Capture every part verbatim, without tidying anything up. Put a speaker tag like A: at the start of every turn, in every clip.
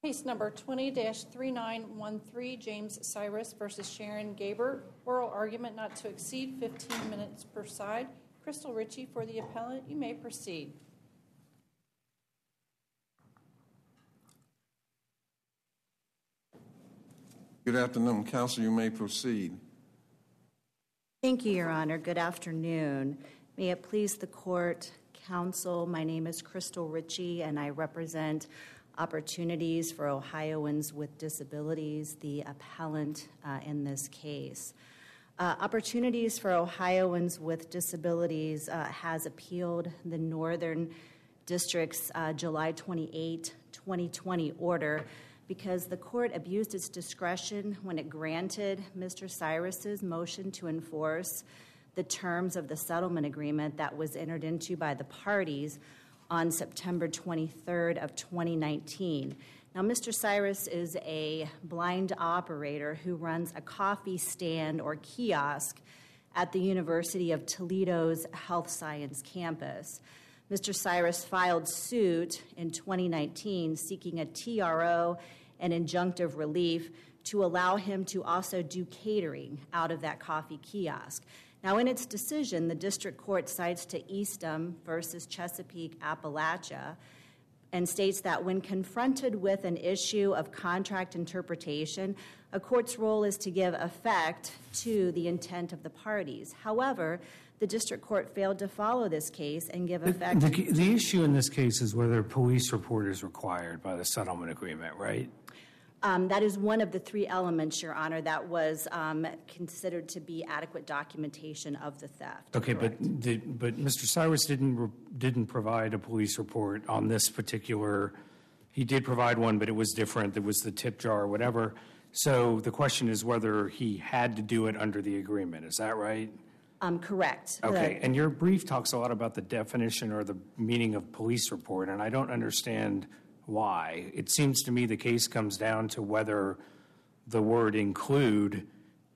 A: Case number twenty dash three nine one three, James Cyrus versus Sharon Gabert. Oral argument not to exceed fifteen minutes per side. Crystal Ritchie for the appellant. You may proceed.
B: Good afternoon, counsel. You may proceed.
C: Thank you, Your Honor. Good afternoon. May it please the court, counsel, my name is Crystal Ritchie, and I represent Opportunities for Ohioans with Disabilities, the appellant uh, in this case. Uh, Opportunities for Ohioans with Disabilities uh, has appealed the Northern District's uh, July twenty-eighth, twenty twenty order because the court abused its discretion when it granted Mister Cyrus's motion to enforce the terms of the settlement agreement that was entered into by the parties on September twenty-third of twenty nineteen. Now, Mister Cyrus is a blind operator who runs a coffee stand or kiosk at the University of Toledo's Health Science campus. Mister Cyrus filed suit in twenty nineteen seeking a T R O and injunctive relief to allow him to also do catering out of that coffee kiosk. Now, in its decision, the district court cites to Eastham versus Chesapeake, Appalachia, and states that when confronted with an issue of contract interpretation, a court's role is to give effect to the intent of the parties. However, the district court failed to follow this case and give effect.
D: The, the, the issue in this case is whether a police report is required by the settlement agreement, right?
C: Um, that is one of the three elements, Your Honor, that was um, considered to be adequate documentation of the theft.
D: Okay,
C: correct?
D: but did, but Mister Cyrus didn't re, didn't provide a police report on this particular. He did provide one, but it was different. It was the tip jar or whatever. So the question is whether he had to do it under the agreement. Is that right?
C: Um, correct.
D: Okay,
C: the,
D: and your brief talks a lot about the definition or the meaning of police report, and I don't understand why. It seems to me the case comes down to whether the word include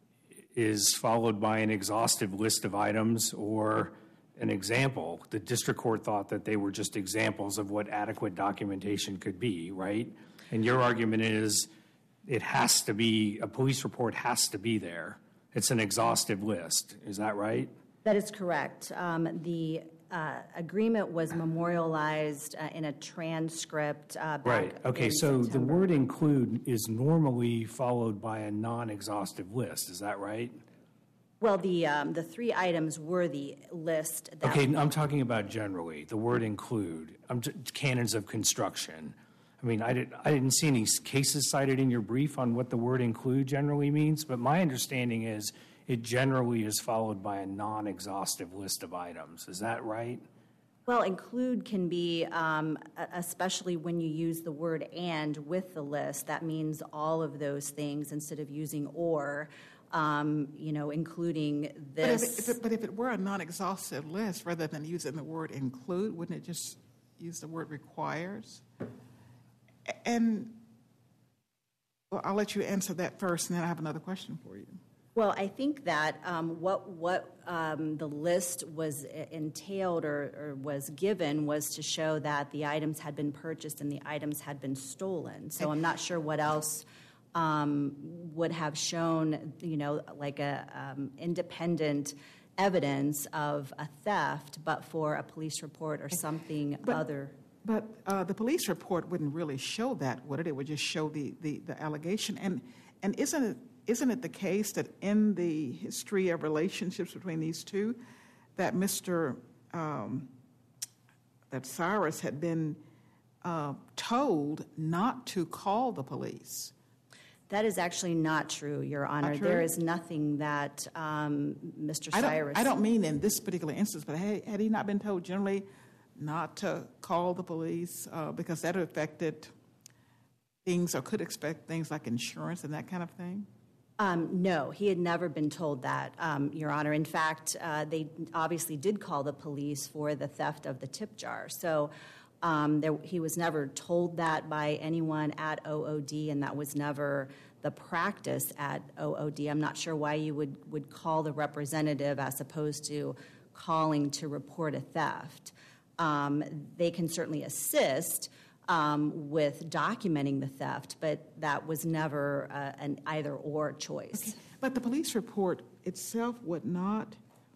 D: is followed by an exhaustive list of items or an example. The district court thought that they were just examples of what adequate documentation could be, right? And your argument is it has to be, a police report has to be there. It's an exhaustive list. Is that right?
C: That is correct. Um, the Uh, agreement was memorialized uh, in a transcript uh, back
D: right. Okay,
C: in
D: so
C: September.
D: The word include is normally followed by a non-exhaustive list. Is that right?
C: Well, the um, the three items were the list. That
D: okay, I'm talking about generally the word include. I'm t- canons of construction. I mean, I did I didn't see any cases cited in your brief on what the word include generally means, but my understanding is it generally is followed by a non-exhaustive list of items. Is that right?
C: Well, include can be, um, especially when you use the word and with the list, that means all of those things instead of using or, um, you know, including this.
E: But if, it, if it, but if it were a non-exhaustive list, rather than using the word include, wouldn't it just use the word requires? And well, I'll let you answer that first, and then I have another question for you.
C: Well, I think that um, what what um, the list was entailed or, or was given was to show that the items had been purchased and the items had been stolen. So I'm not sure what else um, would have shown, you know, like a um, independent evidence of a theft, but for a police report or something
E: but,
C: other.
E: But uh, the police report wouldn't really show that, would it? It would just show the, the, the allegation. And and isn't it? Isn't it the case that in the history of relationships between these two, that Mister Um, that Cyrus had been uh, told not to call the police?
C: That is actually not true, Your Honor.
E: Not true?
C: There is nothing that um, Mister
E: I don't,
C: Cyrus...
E: I don't mean in this particular instance, but had, had he not been told generally not to call the police uh, because that affected things or could expect things like insurance and that kind of thing?
C: Um, no, he had never been told that, um, Your Honor. In fact, uh, they obviously did call the police for the theft of the tip jar. So um, there, he was never told that by anyone at O O D, and that was never the practice at O O D. I'm not sure why you would, would call the representative as opposed to calling to report a theft. Um, they can certainly assist um, with documenting the theft, but that was never uh, an either-or choice.
E: Okay. But the police report itself would not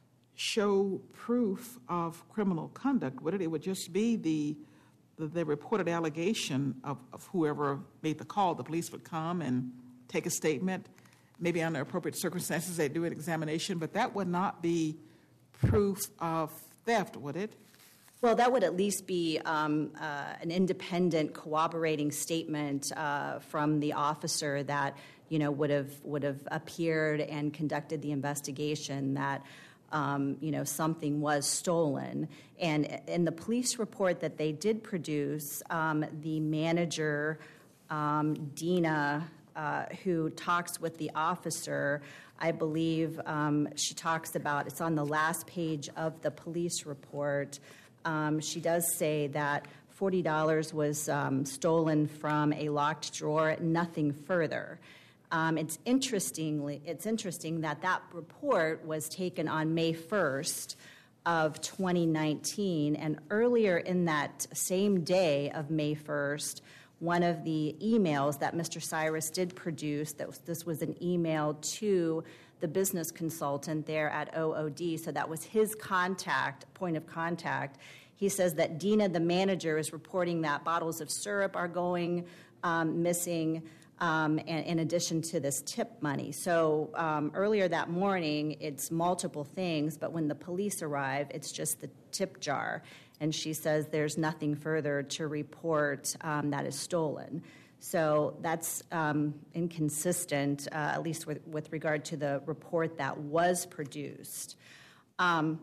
E: show proof of criminal conduct, would it? It would just be the the, the reported allegation of, of whoever made the call. The police would come and take a statement. Maybe under appropriate circumstances they do an examination, but that would not be proof of theft, would it?
C: Well, that would at least be um, uh, an independent corroborating statement uh, from the officer that, you know, would have would have appeared and conducted the investigation that, um, you know, something was stolen. And in the police report that they did produce, um, the manager, um, Dina, uh, who talks with the officer, I believe um, she talks about, it's on the last page of the police report. Um, she does say that forty dollars was um, stolen from a locked drawer, nothing further. Um, it's interestingly, it's interesting that that report was taken on May first of twenty nineteen, and earlier in that same day of May first, one of the emails that Mister Cyrus did produce, that was, this was an email to the business consultant there at O O D, so that was his contact, point of contact. He says that Dina, the manager, is reporting that bottles of syrup are going um, missing um, and, in addition to this tip money. So um, earlier that morning, it's multiple things, but when the police arrive, it's just the tip jar. And she says there's nothing further to report um, that is stolen. So that's um, inconsistent, uh, at least with, with regard to the report that was produced. Um,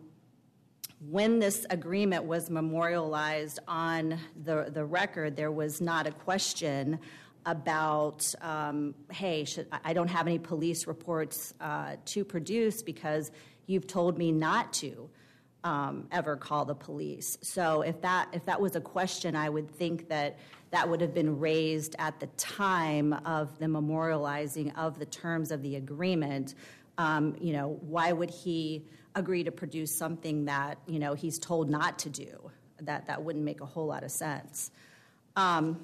C: when this agreement was memorialized on the, the record, there was not a question about, um, hey, should, I don't have any police reports uh, to produce because you've told me not to um, ever call the police. So if that if that was a question, I would think that that would have been raised at the time of the memorializing of the terms of the agreement. Um, you know, why would he agree to produce something that, you know, he's told not to do? That that wouldn't make a whole lot of sense. Um,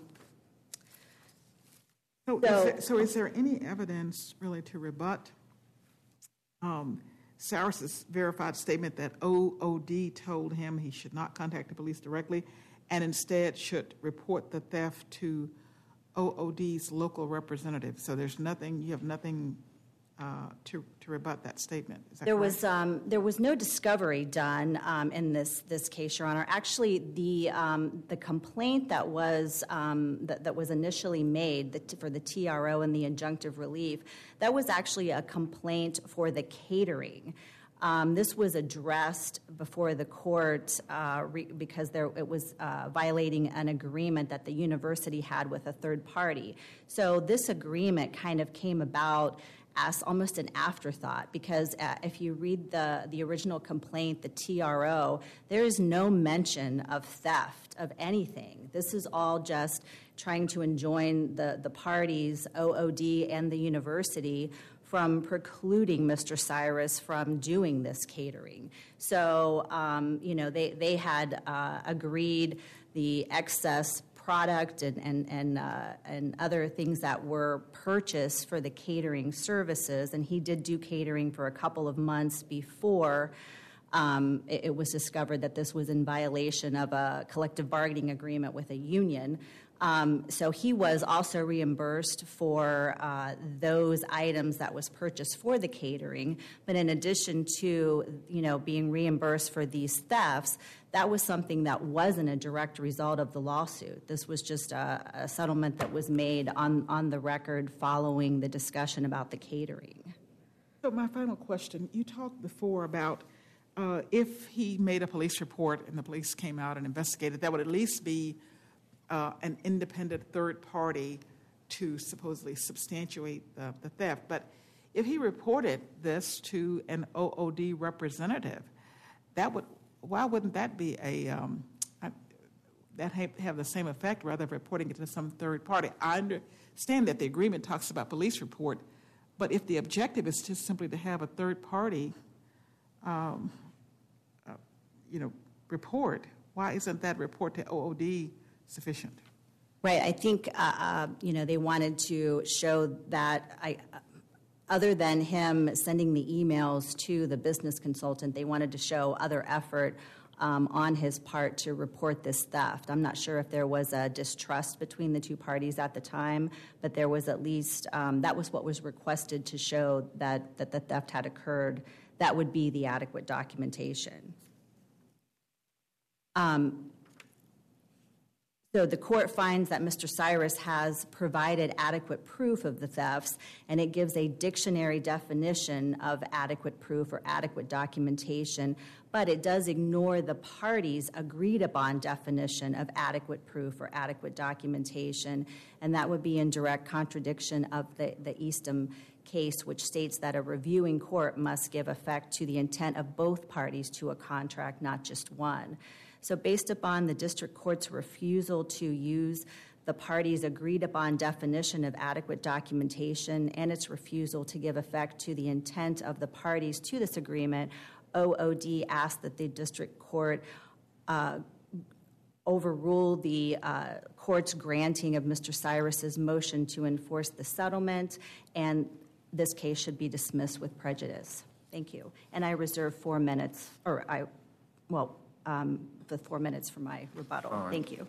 E: so,
C: so,
E: is there, so is there any evidence really to rebut um, Cyrus's verified statement that O O D told him he should not contact the police directly and instead should report the theft to O O D's local representative? So there's nothing, you have nothing uh, to to rebut that statement. Is that
C: there
E: correct?
C: was um, there was no discovery done um, in this this case, Your Honor. Actually, the um, the complaint that was um, that, that was initially made the, for the T R O and the injunctive relief, that was actually a complaint for the catering. Um, this was addressed before the court uh, re- because there, it was uh, violating an agreement that the university had with a third party. So this agreement kind of came about as almost an afterthought, because uh, if you read the, the original complaint, the T R O, there is no mention of theft of anything. This is all just trying to enjoin the, the parties, O O D and the university, from precluding Mister Cyrus from doing this catering. So, um, you know, they, they had uh, agreed the excess product and and and, uh, and other things that were purchased for the catering services, and he did do catering for a couple of months before um, it, it was discovered that this was in violation of a collective bargaining agreement with a union. Um, so he was also reimbursed for uh, those items that was purchased for the catering. But in addition to, you know, being reimbursed for these thefts, that was something that wasn't a direct result of the lawsuit. This was just a, a settlement that was made on, on the record following the discussion about the catering.
E: So my final question, you talked before about uh, if he made a police report and the police came out and investigated, that would at least be Uh, an independent third party to supposedly substantiate the, the theft. But if he reported this to an O O D representative, that would why wouldn't that be a um, a, that have, have the same effect rather than reporting it to some third party? I understand that the agreement talks about police report, but if the objective is just simply to have a third party, um, uh, you know, report, why isn't that report to O O D sufficient?
C: Right. I think, uh, uh, you know, they wanted to show that I, other than him sending the emails to the business consultant, they wanted to show other effort um, on his part to report this theft. I'm not sure if there was a distrust between the two parties at the time, but there was at least, um, that was what was requested to show that, that the theft had occurred. That would be the adequate documentation. Um, So the court finds that Mister Cyrus has provided adequate proof of the thefts, and it gives a dictionary definition of adequate proof or adequate documentation, but it does ignore the parties' agreed upon definition of adequate proof or adequate documentation, and that would be in direct contradiction of the, the Eastham case, which states that a reviewing court must give effect to the intent of both parties to a contract, not just one. So based upon the district court's refusal to use the parties' agreed upon definition of adequate documentation and its refusal to give effect to the intent of the parties to this agreement, O O D asked that the district court uh, overrule the uh, court's granting of Mister Cyrus's motion to enforce the settlement, and this case should be dismissed with prejudice. Thank you. And I reserve four minutes, or I, well, Um, the four minutes for my rebuttal. Right. Thank you.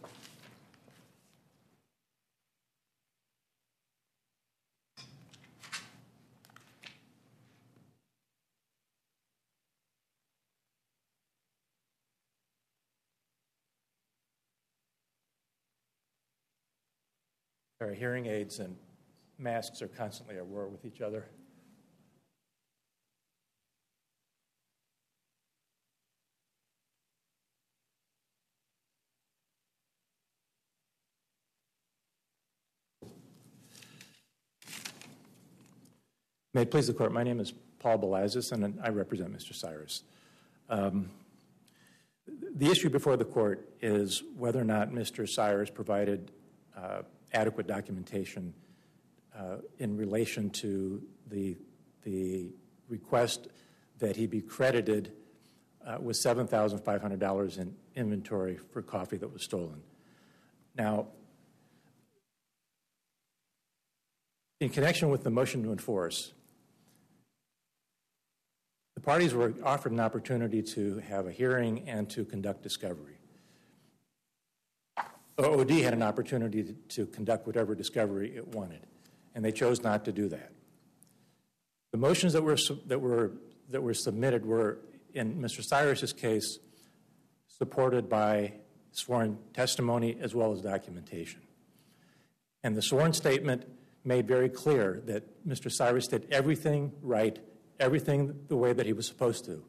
F: Our hearing aids and masks are constantly at war with each other. May it please the Court, my name is Paul Belazis, and I represent Mister Cyrus. Um, the issue before the Court is whether or not Mister Cyrus provided uh, adequate documentation uh, in relation to the, the request that he be credited uh, with seven thousand five hundred dollars in inventory for coffee that was stolen. Now, in connection with the motion to enforce, the parties were offered an opportunity to have a hearing and to conduct discovery. O O D had an opportunity to, to conduct whatever discovery it wanted, and they chose not to do that. The motions that were that were that were submitted were, in Mister Cyrus's case, supported by sworn testimony as well as documentation. And the sworn statement made very clear that Mister Cyrus did everything right, everything the way that he was supposed to.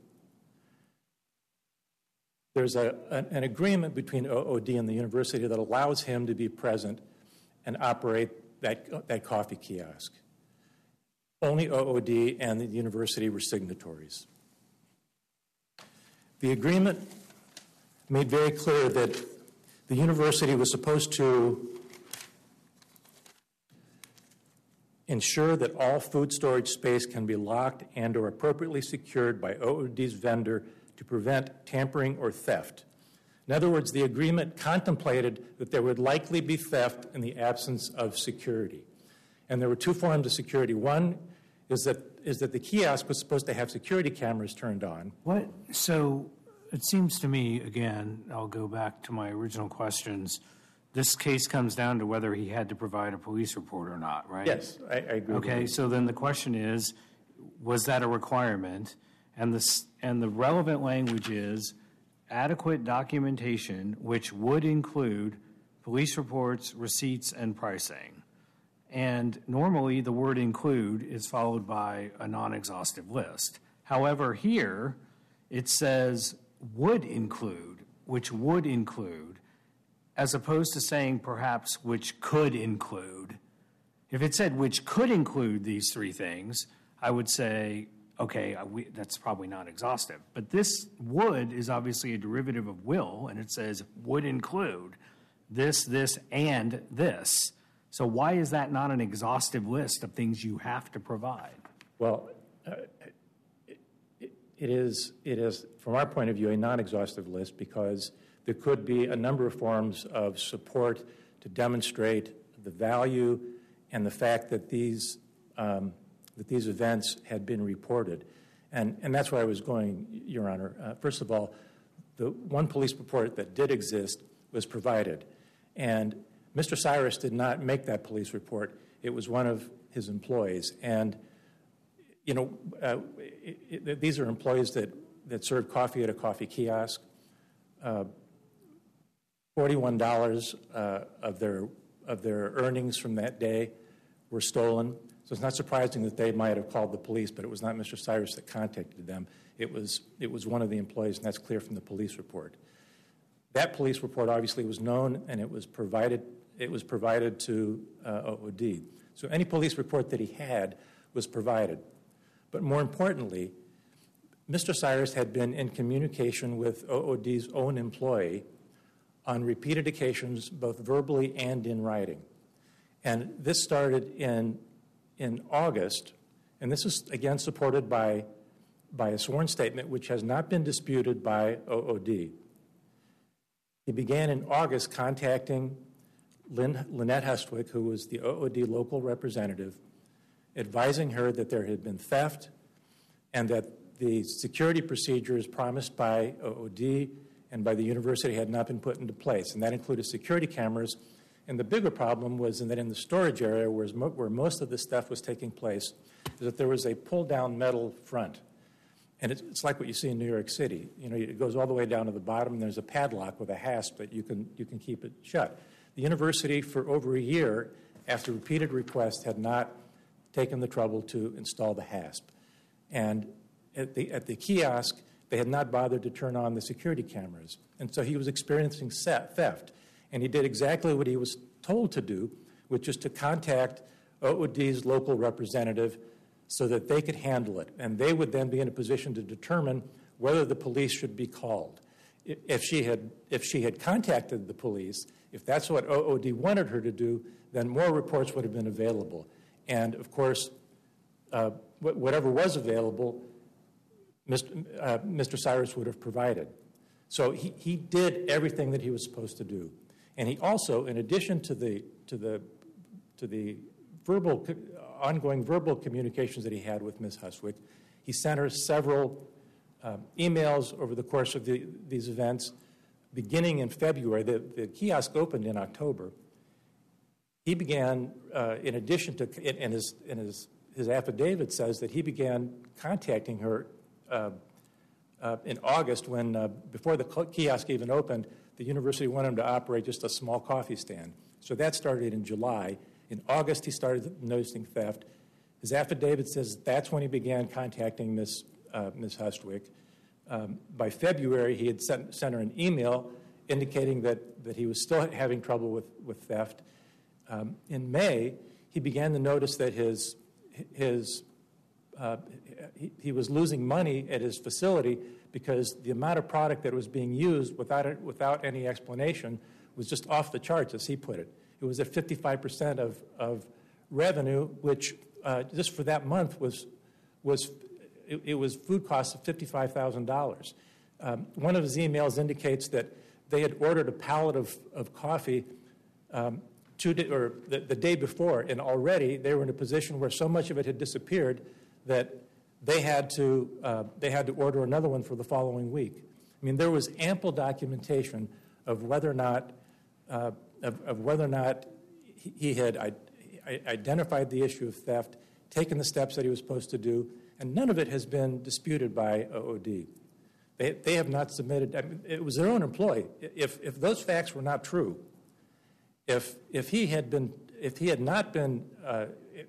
F: There's a, an agreement between O O D and the university that allows him to be present and operate that, that coffee kiosk. Only O O D and the university were signatories. The agreement made very clear that the university was supposed to ensure that all food storage space can be locked and or appropriately secured by O O D's vendor to prevent tampering or theft. In other words, the agreement contemplated that there would likely be theft in the absence of security. And there were two forms of security. One is that is that the kiosk was supposed to have security cameras turned on.
D: What? So it seems to me, again, I'll go back to my original questions. This case comes down to whether he had to provide a police report or not, right?
F: Yes, I, I agree.
D: Okay, so then the question is, was that a requirement? And the, and the relevant language is adequate documentation, which would include police reports, receipts, and pricing. And normally the word include is followed by a non-exhaustive list. However, here it says would include, which would include, as opposed to saying perhaps which could include. If it said which could include these three things, I would say, okay, we, that's probably not exhaustive. But this would is obviously a derivative of will, and it says would include this, this, and this. So why is that not an exhaustive list of things you have to provide?
F: Well, uh, it, it is, it is, from our point of view, a non-exhaustive list because there could be a number of forms of support to demonstrate the value and the fact that these um, that these events had been reported. And, and that's where I was going, Your Honor. Uh, first of all, the one police report that did exist was provided. And Mister Cyrus did not make that police report. It was one of his employees. And, you know, uh, it, it, these are employees that, that serve coffee at a coffee kiosk. Uh, forty-one dollars uh, of their of their earnings from that day were stolen. So it's not surprising that they might have called the police, but it was not Mister Cyrus that contacted them. It was it was one of the employees, and that's clear from the police report. That police report obviously was known, and it was provided it was provided to uh, O O D. So any police report that he had was provided. But more importantly, Mister Cyrus had been in communication with O O D's own employee on repeated occasions, both verbally and in writing. And this started in, in August, and this is, again, supported by, by a sworn statement which has not been disputed by O O D. He began in August contacting Lynn, Lynette Hestwick, who was the O O D local representative, advising her that there had been theft and that the security procedures promised by O O D and by the university had not been put into place, and that included security cameras. And the bigger problem was in that in the storage area where, where most of the stuff was taking place, is that there was a pull-down metal front. And it's, it's like what you see in New York City. You know, it goes all the way down to the bottom, and there's a padlock with a hasp that you can, you can keep it shut. The university, for over a year, after repeated requests, had not taken the trouble to install the hasp. And at the, at the kiosk, they had not bothered to turn on the security cameras. And so he was experiencing theft. And he did exactly what he was told to do, which is to contact O O D's local representative so that they could handle it. And they would then be in a position to determine whether the police should be called. If she had, if she had contacted the police, if that's what O O D wanted her to do, then more reports would have been available. And, of course, uh, whatever was available, Mister Uh, Mister Cyrus would have provided. So he, he did everything that he was supposed to do. And he also, in addition to the, to the, to the verbal, ongoing verbal communications that he had with Miz Hustwick, he sent her several uh, emails over the course of the, these events, beginning in February. The, the kiosk opened in October. He began, uh, in addition to, in his, in his, his affidavit says that he began contacting her Uh, uh, in August when, uh, before the kiosk even opened, the university wanted him to operate just a small coffee stand. So that started in July. In August, he started noticing theft. His affidavit says that's when he began contacting Miz Uh, Miz Hustwick. Um, by February, he had sent, sent her an email indicating that, that he was still having trouble with, with theft. Um, in May, he began to notice that his, his Uh, he, he was losing money at his facility because the amount of product that was being used without, it, without any explanation was just off the charts, as he put it. It was at fifty-five percent of, of revenue, which uh, just for that month was, was it, it was food costs of fifty-five thousand dollars. Um, one of his emails indicates that they had ordered a pallet of, of coffee um, two day, or the, the day before, and already they were in a position where so much of it had disappeared that they had to uh, they had to order another one for the following week. I mean, there was ample documentation of whether or not uh, of, of whether or not he had I- identified the issue of theft, taken the steps that he was supposed to do, and none of it has been disputed by O O D. They they have not submitted. I mean, it was their own employee. If if those facts were not true, if if he had been if he had not been uh,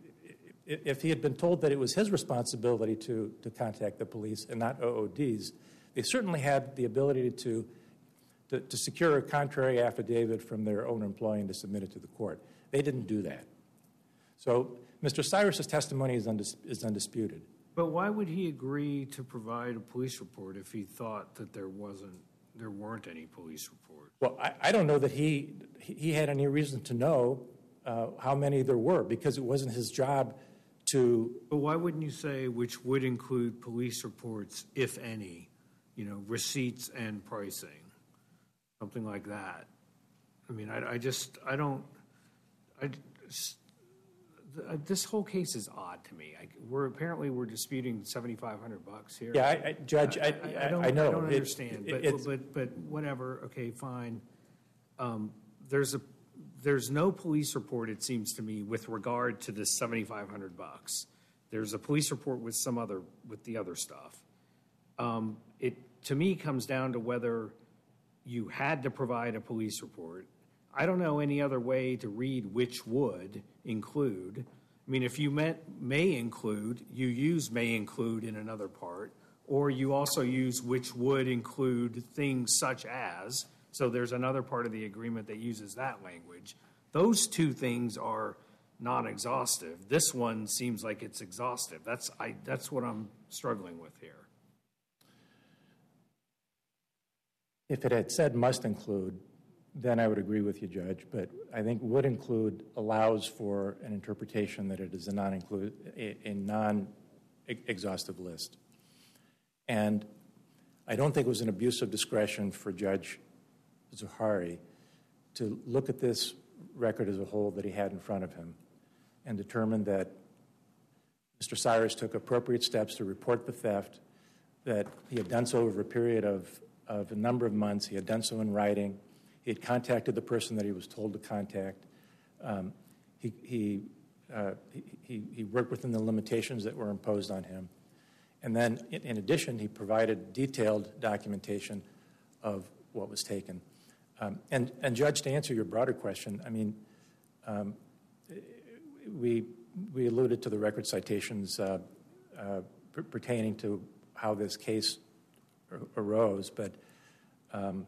F: if he had been told that it was his responsibility to, to contact the police and not O O D's, they certainly had the ability to, to, to secure a contrary affidavit from their own employee and to submit it to the court. They didn't do that. So Mister Cyrus's testimony is, undis, is undisputed.
G: But why would he agree to provide a police report if he thought that there wasn't, there weren't any police reports?
F: Well, I, I don't know that he, he had any reason to know uh, how many there were, because it wasn't his job to...
G: But why wouldn't you say which would include police reports, if any, you know, receipts and pricing, something like that? I mean, I, I just, I don't, I just, the, this whole case is odd to me. I, we're, apparently we're disputing seventy-five hundred bucks here.
F: Yeah, I, I, Judge, I,
G: I, I don't,
F: I know.
G: I don't
F: It-
G: understand,
F: it-
G: but,
F: it's-
G: but, but whatever, okay, fine. Um, there's a, there's no police report, it seems to me, with regard to this seventy-five hundred bucks. There's a police report with some other, with the other stuff. Um, it, to me, comes down to whether you had to provide a police report. I don't know any other way to read which would include. I mean, if you meant may include, you use may include in another part, or you also use which would include things such as, so there's another part of the agreement that uses that language. Those two things are non-exhaustive. This one seems like it's exhaustive. That's, I, that's what I'm struggling with here.
F: If it had said must include, then I would agree with you, Judge, but I think would include allows for an interpretation that it is a non-include, a, a non-exhaustive list. And I don't think it was an abuse of discretion for Judge Zuhari to look at this record as a whole that he had in front of him and determine that Mister Cyrus took appropriate steps to report the theft, that he had done so over a period of, of a number of months. He had done so in writing. He had contacted the person that he was told to contact. Um, he, he, uh, he, he worked within the limitations that were imposed on him. And then, in, in addition, he provided detailed documentation of what was taken. Um, and, and, Judge, to answer your broader question, I mean, um, we, we alluded to the record citations uh, uh, per- pertaining to how this case ar- arose, but um,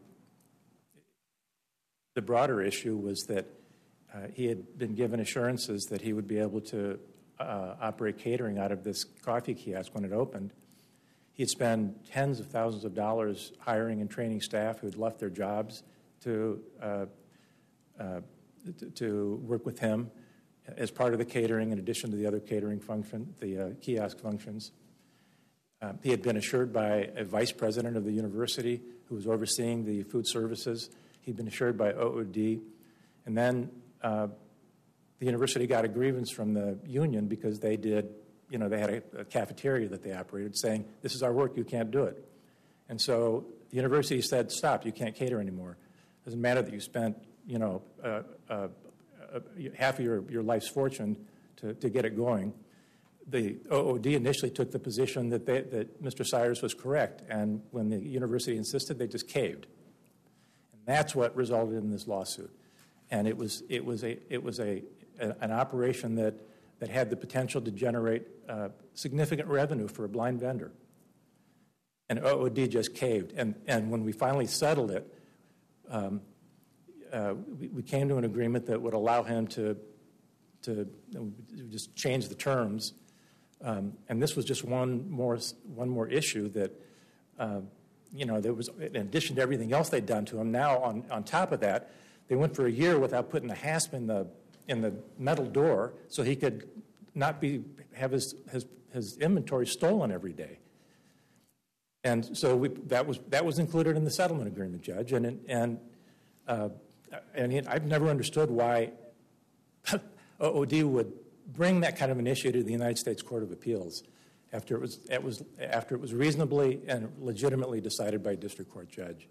F: the broader issue was that uh, he had been given assurances that he would be able to uh, operate catering out of this coffee kiosk when it opened. He had spent tens of thousands of dollars hiring and training staff who had left their jobs to, uh, uh, to, to work with him as part of the catering in addition to the other catering function, the uh, kiosk functions. Uh, he had been assured by a vice president of the university who was overseeing the food services. He'd been assured by O O D. And then uh, the university got a grievance from the union because they did, you know, they had a, a cafeteria that they operated saying, this is our work, you can't do it. And so the university said, stop, you can't cater anymore. It doesn't matter that you spent, you know, uh, uh, uh, half of your, your life's fortune to, to get it going. The O O D initially took the position that, they, that Mister Cyrus was correct, and when the university insisted, they just caved. And that's what resulted in this lawsuit. And it was, it was, a, it was a, a, an operation that, that had the potential to generate uh, significant revenue for a blind vendor. And O O D just caved. And, and when we finally settled it, um, uh, we, we came to an agreement that would allow him to, to just change the terms. Um, and this was just one more, one more issue that, uh, you know, there was, in addition to everything else they'd done to him, now on, on top of that, they went for a year without putting a hasp in the, in the metal door so he could not be, have his, his, his inventory stolen every day. And so we, that was, that was included in the settlement agreement, Judge. And, and, uh, and I've never understood why O O D would bring that kind of an issue to the United States Court of Appeals after it was, it was, after it was reasonably and legitimately decided by a district court judge.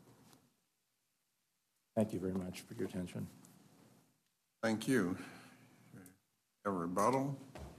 F: Thank you very much for your attention.
B: Thank you. A rebuttal?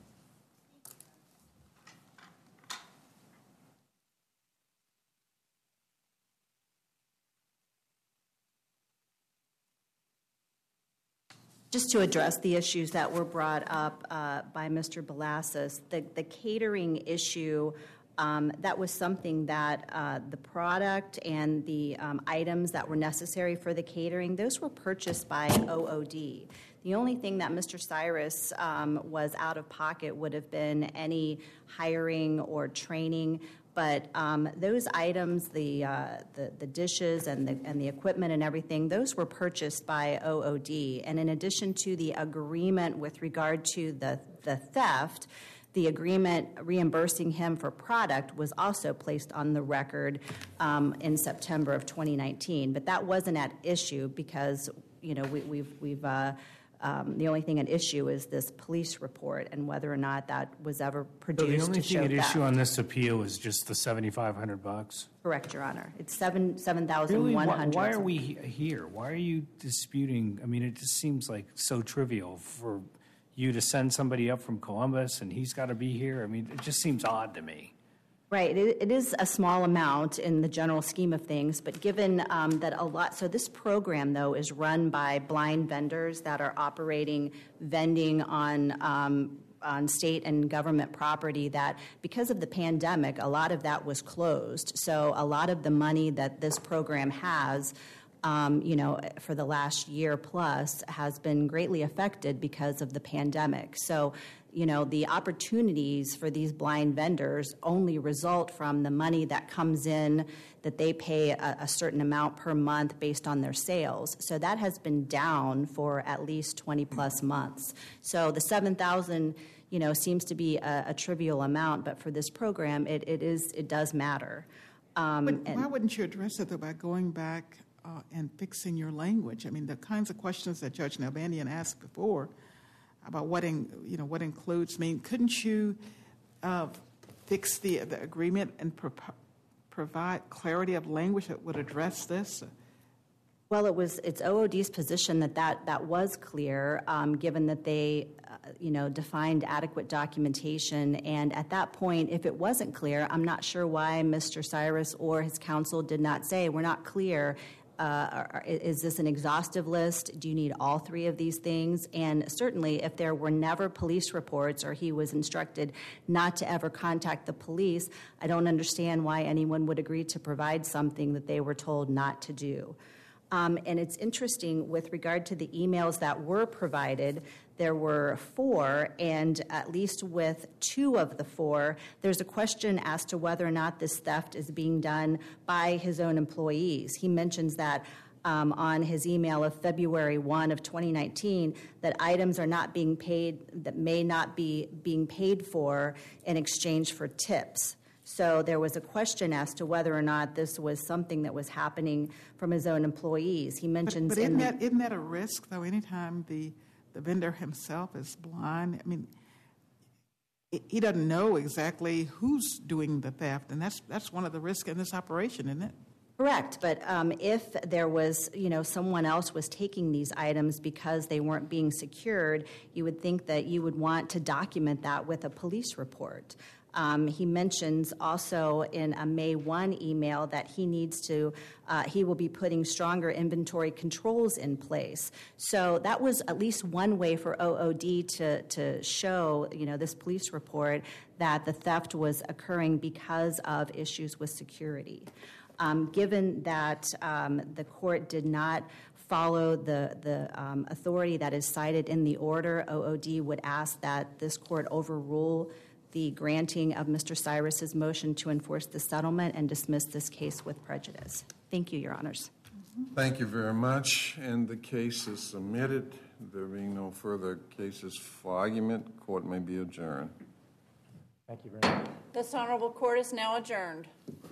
C: Just to address the issues that were brought up uh, by Mister Belasas, the, the catering issue, um, that was something that uh, the product and the um, items that were necessary for the catering, those were purchased by O O D. The only thing that Mister Cyrus um, was out of pocket would have been any hiring or training. But um, those items, the, uh, the the dishes and the and the equipment and everything, those were purchased by O O D. And in addition to the agreement with regard to the the theft, the agreement reimbursing him for product was also placed on the record um, in September of twenty nineteen. But that wasn't at issue because you know, we, we've, we've uh, um, the only thing at issue is this police report and whether or not that was ever
D: So
C: produced
D: the only
C: to show
D: thing at
C: theft.
D: issue on this appeal is just the seventy-five hundred bucks?
C: Correct, Your Honor. It's seven seven
D: Really?
C: thousand one
D: Why,
C: hundred.
D: why are we he- here? Why are you disputing? I mean, it just seems like so trivial for you to send somebody up from Columbus and he's got to be here. I mean, it just seems odd to me.
C: Right. It, it is a small amount in the general scheme of things, but given um, that a lot, so this program, though, is run by blind vendors that are operating vending on um, on state and government property that, because of the pandemic, a lot of that was closed. So a lot of the money that this program has, um, you know, for the last year plus has been greatly affected because of the pandemic. So, you know, the opportunities for these blind vendors only result from the money that comes in, that they pay a, a certain amount per month based on their sales. So that has been down for at least twenty plus months. So the seven thousand, you know, seems to be a, a trivial amount, but for this program, it, it is, it does matter. Um,
E: But
C: and-
E: why wouldn't you address it, though, by going back uh, and fixing your language? I mean, the kinds of questions that Judge Nalbandian asked before about what, in, you know, what includes. I mean, couldn't you uh, fix the, the agreement and pro- provide clarity of language that would address this?
C: Well, it was it's O O D's position that that, that was clear, um, given that they, uh, you know, defined adequate documentation. And at that point, if it wasn't clear, I'm not sure why Mister Cyrus or his counsel did not say, we're not clear. Uh, is this an exhaustive list? Do you need all three of these things? And certainly, if there were never police reports or he was instructed not to ever contact the police, I don't understand why anyone would agree to provide something that they were told not to do. Um, and it's interesting with regard to the emails that were provided, there were four, and at least with two of the four, there's a question as to whether or not this theft is being done by his own employees. He mentions that um, on his email of February first of twenty nineteen, that items are not being paid, that may not be being paid for in exchange for tips. So there was a question as to whether or not this was something that was happening from his own employees. He mentions
E: But, but
C: in
E: isn't,
C: the,
E: that, isn't that a risk, though, anytime the, the vendor himself is blind? I mean, he- he doesn't know exactly who's doing the theft, and that's, that's one of the risks in this operation, isn't it?
C: correct, but um, if there was, you know, someone else was taking these items because they weren't being secured, you would think that you would want to document that with a police report. Um, he mentions also in a May first email that he needs to, uh, he will be putting stronger inventory controls in place. So that was at least one way for O O D to, to show, you know, this police report that the theft was occurring because of issues with security. Um, given that um, the court did not follow the, the um, authority that is cited in the order, O O D would ask that this court overrule the granting of Mister Cyrus's motion to enforce the settlement and dismiss this case with prejudice. Thank you, Your Honors.
B: Thank you very much. And the case is submitted. There being no further cases for argument, court may be adjourned.
F: Thank you very much.
A: This honorable court is now adjourned.